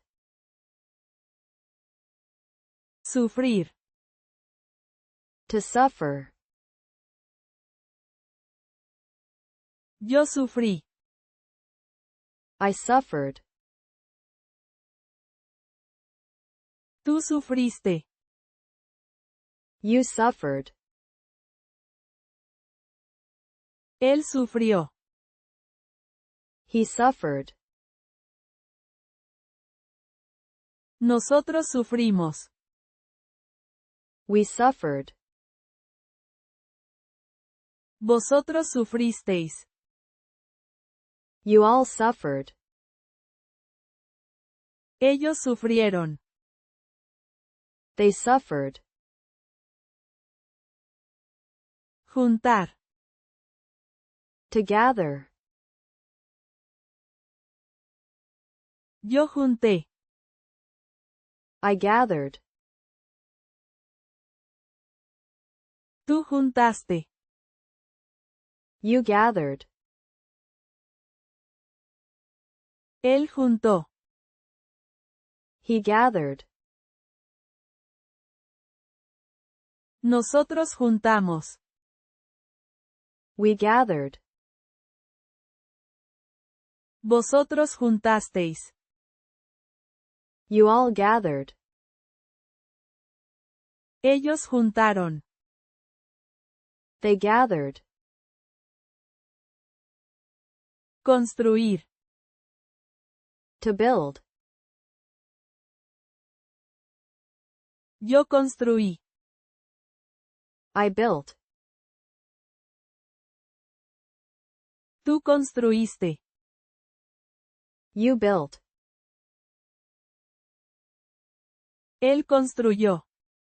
Sufrir. To suffer. Yo sufrí. I suffered. Tú sufriste. You suffered. Él sufrió. He suffered. Nosotros sufrimos. We suffered. Vosotros sufristeis. You all suffered. Ellos sufrieron. They suffered. Juntar. To gather. Yo junté. I gathered. Tú juntaste. You gathered. Él juntó. He gathered. Nosotros juntamos. We gathered. Vosotros juntasteis. You all gathered. Ellos juntaron. They gathered. Construir. To build. Yo construí. I built. Tú construiste. You built. Él construyó.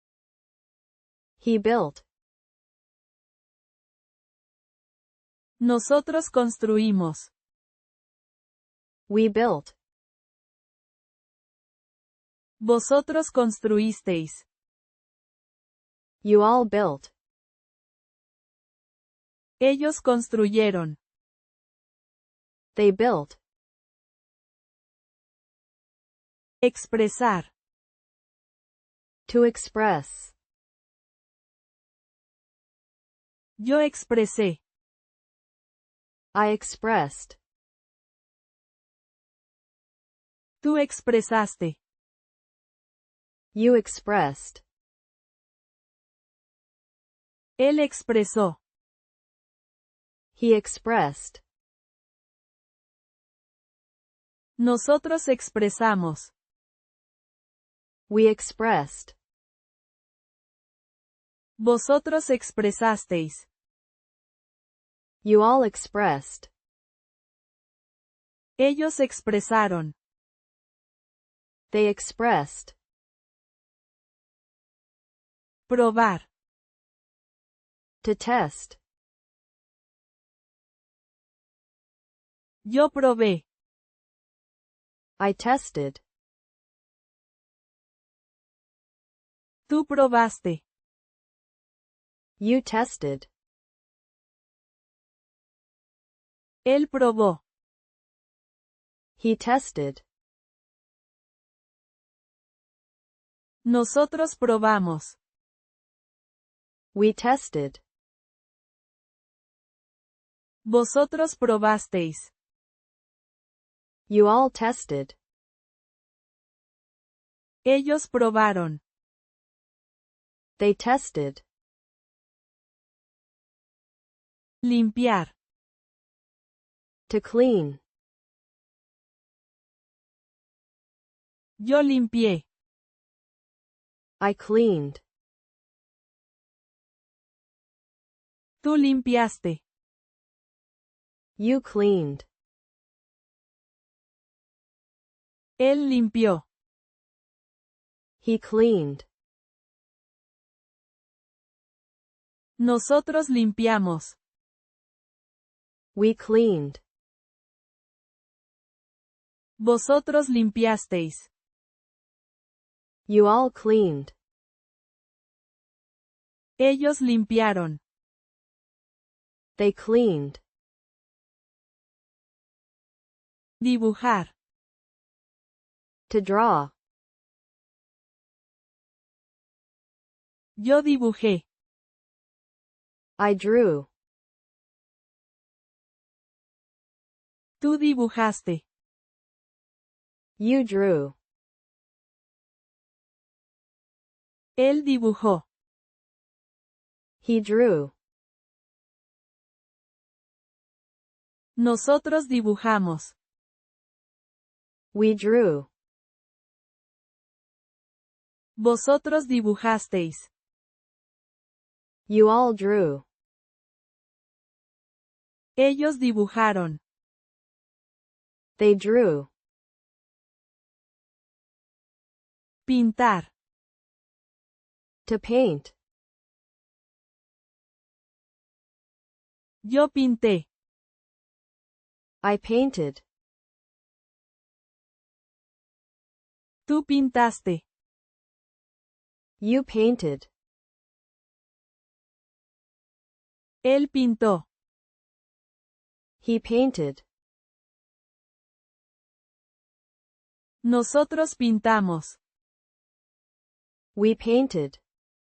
He built. Nosotros construimos. We built. Vosotros construisteis. You all built. Ellos construyeron. They built. Expresar. To express. Yo expresé. I expressed. Tú expresaste. You expressed. Él expresó. He expressed. Nosotros expresamos. We expressed. Vosotros expresasteis. You all expressed. Ellos expresaron. They expressed. Probar. To test. Yo probé. I tested. Tú probaste. You tested. Él probó. He tested. Nosotros probamos. We tested. Vosotros probasteis. You all tested. Ellos probaron. They tested. Limpiar. To clean. Yo limpié. I cleaned. Tú limpiaste. You cleaned. Él limpió. He cleaned. Nosotros limpiamos. We cleaned. Vosotros limpiasteis. You all cleaned. Ellos limpiaron. They cleaned. Dibujar. To draw. Yo dibujé. I drew. Tú dibujaste. You drew. Él dibujó. He drew. Nosotros dibujamos. We drew. Vosotros dibujasteis. You all drew. Ellos dibujaron. They drew. Pintar. To paint. Yo pinté. I painted. Tú pintaste. You painted. Él pintó. He painted. Nosotros pintamos. We painted.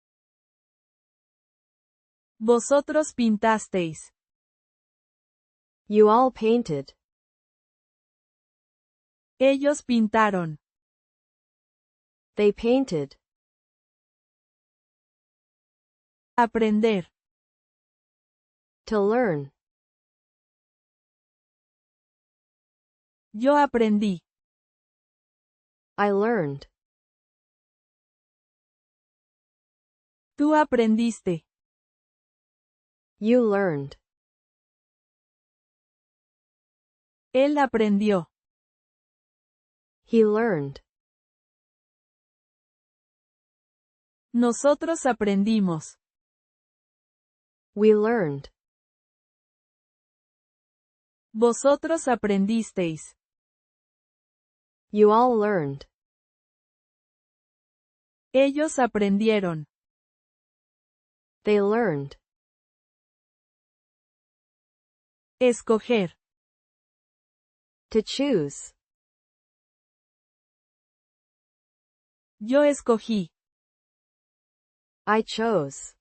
Vosotros pintasteis. You all painted. Ellos pintaron. They painted. Aprender. To learn. Yo aprendí. I learned. Tú aprendiste. You learned. Él aprendió. He learned. Nosotros aprendimos. We learned. Vosotros aprendisteis. You all learned. Ellos aprendieron. They learned. Escoger. To choose. Yo escogí. I chose.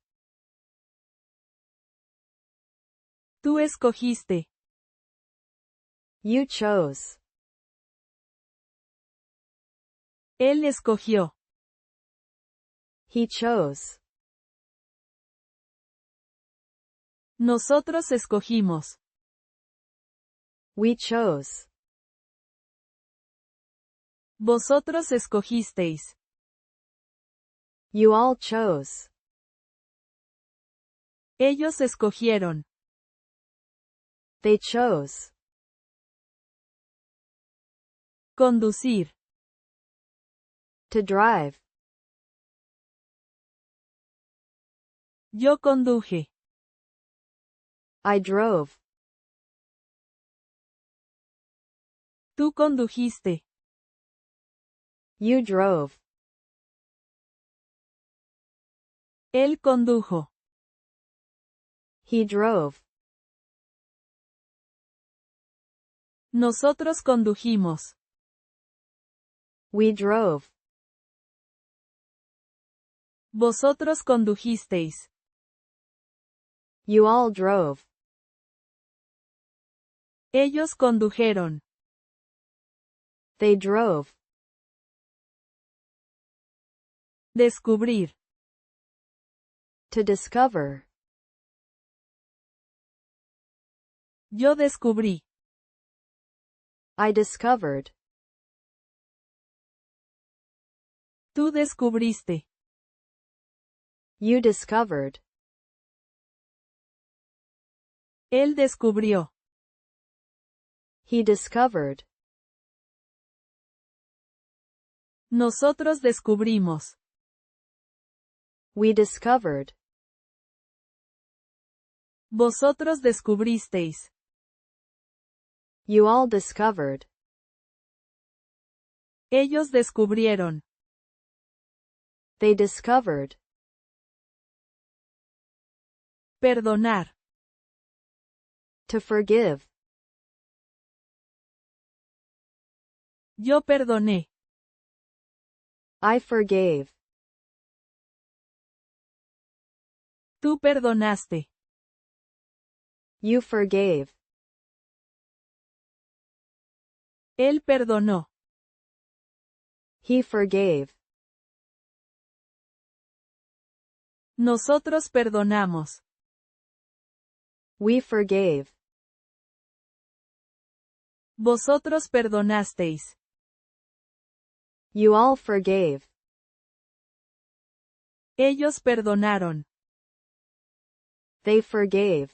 Tú escogiste. You chose. Él escogió. He chose. Nosotros escogimos. We chose. Vosotros escogisteis. You all chose. Ellos escogieron. They chose. Conducir. To drive. Yo conduje. I drove. Tú condujiste. You drove. Él condujo. He drove. Nosotros condujimos. We drove. Vosotros condujisteis. You all drove. Ellos condujeron. They drove. Descubrir. To discover. Yo descubrí. I discovered. Tú descubriste. You discovered. Él descubrió. He discovered. Nosotros descubrimos. We discovered. Vosotros descubristeis. You all discovered. Ellos descubrieron. They discovered. Perdonar. To forgive. Yo perdoné. I forgave. Tú perdonaste. You forgave. Él perdonó. He forgave. Nosotros perdonamos. We forgave. Vosotros perdonasteis. You all forgave. Ellos perdonaron. They forgave.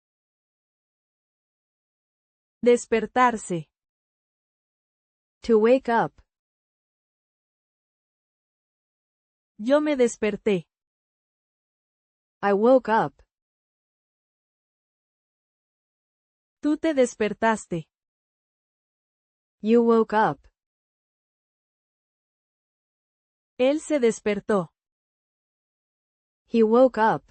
Despertarse. To wake up. Yo me desperté. I woke up. Tú te despertaste. You woke up. Él se despertó. He woke up.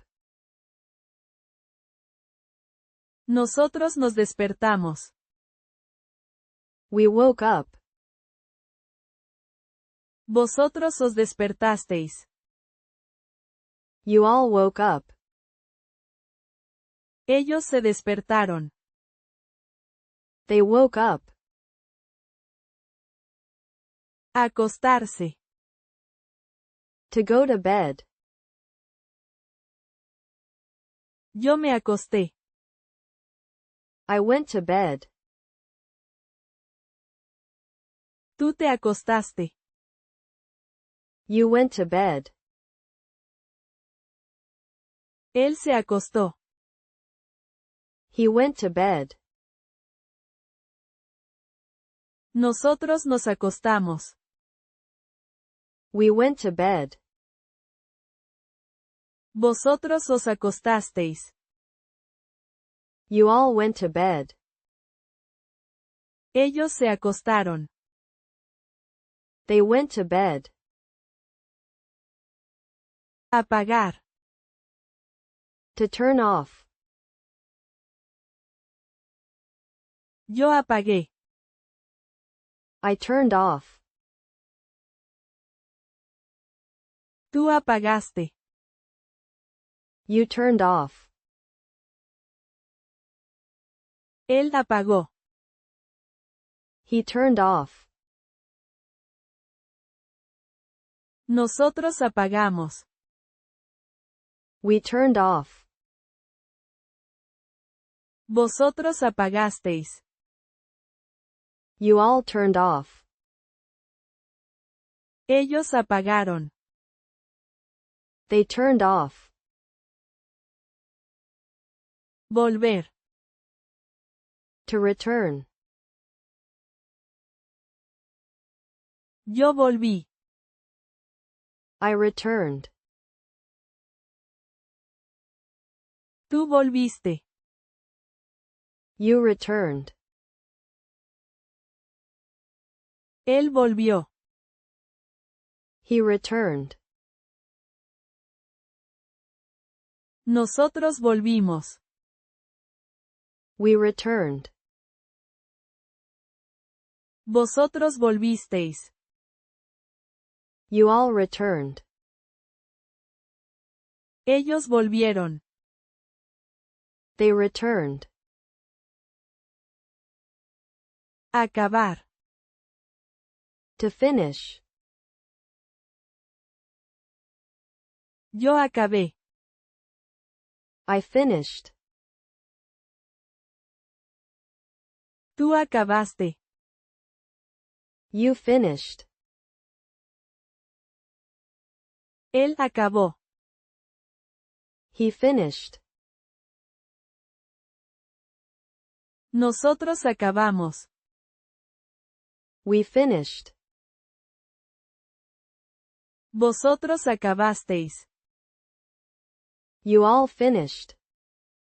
Nosotros nos despertamos. We woke up. Vosotros os despertasteis. You all woke up. Ellos se despertaron. They woke up. Acostarse. To go to bed. Yo me acosté. I went to bed. Tú te acostaste. You went to bed. Él se acostó. He went to bed. Nosotros nos acostamos. We went to bed. Vosotros os acostasteis. You all went to bed. Ellos se acostaron. They went to bed. Apagar. To turn off. Yo apagué. I turned off. Tú apagaste. You turned off. Él apagó. He turned off. Nosotros apagamos. We turned off. Vosotros apagasteis. You all turned off. Ellos apagaron. They turned off. Volver. To return. Yo volví. I returned. Tú volviste. You returned. Él volvió. He returned. Nosotros volvimos. We returned. Vosotros volvisteis. You all returned. Ellos volvieron. They returned. Acabar. To finish. Yo acabé. I finished. Tú acabaste. You finished. Él acabó. He finished. Nosotros acabamos. We finished. Vosotros acabasteis. You all finished.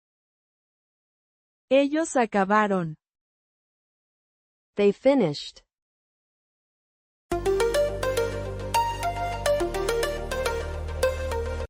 Ellos acabaron. They finished.